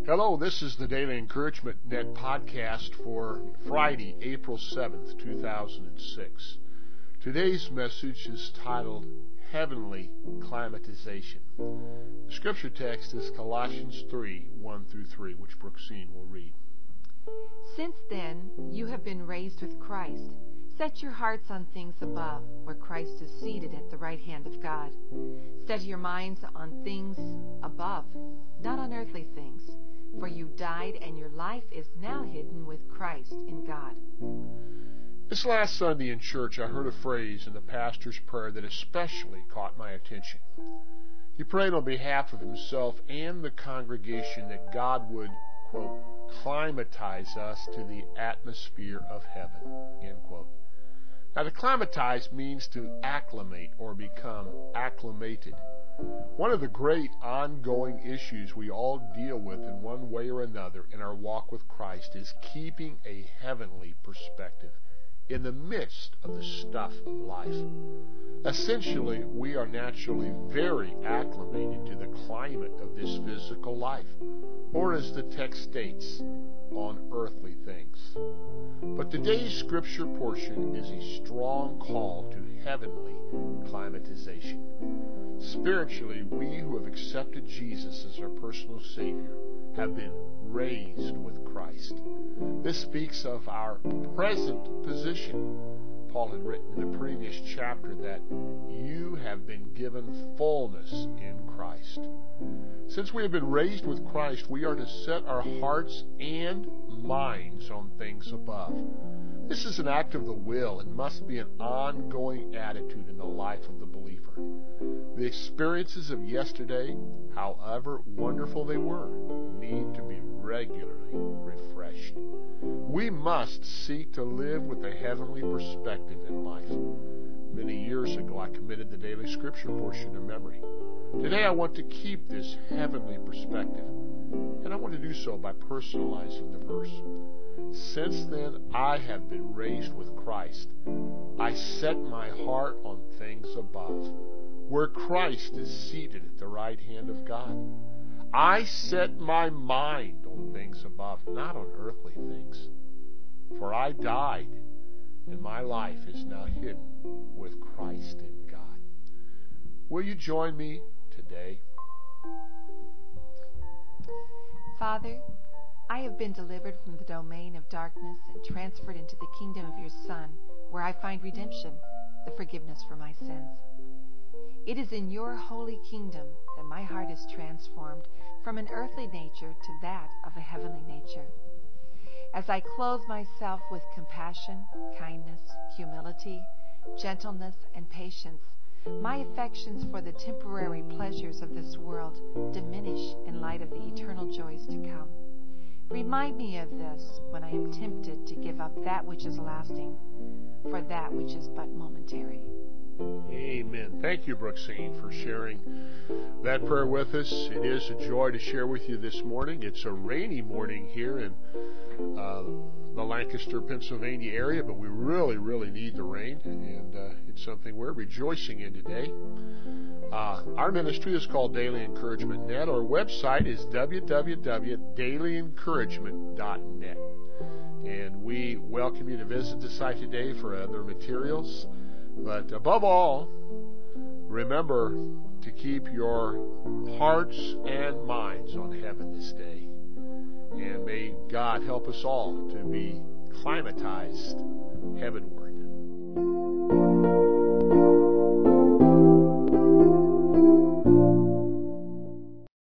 Hello, this is the Daily Encouragement Net podcast for Friday, April 7th, 2006. Today's message is titled Heavenly Climatization. The scripture text is Colossians 3, 1 through 3, which Brooksine will read. Since then, you have been raised with Christ. Set your hearts on things above, where Christ is seated at the right hand of God. Set your minds on things above, not on earthly things. For you died, and your life is now hidden with Christ in God. This last Sunday in church, I heard a phrase in the pastor's prayer that especially caught my attention. He prayed on behalf of himself and the congregation that God would, quote, climatize us to the atmosphere of heaven, end quote. Now, to climatize means to acclimate or become acclimated. One of the great ongoing issues we all deal with in one way or another in our walk with Christ is keeping a heavenly perspective in the midst of the stuff of life. Essentially, we are naturally very acclimated to the climate of this physical life, or as the text states, on earthly things. But today's scripture portion is a strong call to heavenly climatization. Spiritually, we who have accepted Jesus as our personal Savior have been raised with Christ. This speaks of our present position. Paul had written in the previous chapter that you have been given fullness in Christ. Since we have been raised with Christ, we are to set our hearts and minds on things above. This is an act of the will and must be an ongoing attitude in the life of the believer. The experiences of yesterday, however wonderful they were, need to be regularly refreshed. We must seek to live with a heavenly perspective in life. Many years ago, I committed the daily scripture portion to memory. Today, I want to keep this heavenly perspective, and I want to do so by personalizing the verse. Since then, I have been raised with Christ. I set my heart on things above, where Christ is seated at the right hand of God. I set my mind on things above, not on earthly things. For I died, and my life is now hidden with Christ in God. Will you join me today? Father, I have been delivered from the domain of darkness and transferred into the kingdom of your Son, where I find redemption, the forgiveness for my sins. It is in your holy kingdom that my heart is transformed from an earthly nature to that of a heavenly nature. As I clothe myself with compassion, kindness, humility, gentleness, and patience, my affections for the temporary pleasures of this world diminish in light of the eternal joys to come. Remind me of this when I am tempted to give up that which is lasting for that which is but momentary. Amen. Thank you, Brooksine, for sharing that prayer with us. It is a joy to share with you this morning. It's a rainy morning here in the Lancaster, Pennsylvania area, but we really need the rain, and it's something we're rejoicing in today. Our ministry is called Daily Encouragement Net. Our website is www.dailyencouragement.net. And we welcome you to visit the site today for other materials. But above all, remember to keep your hearts and minds on heaven this day. And may God help us all to be climatized heavenward.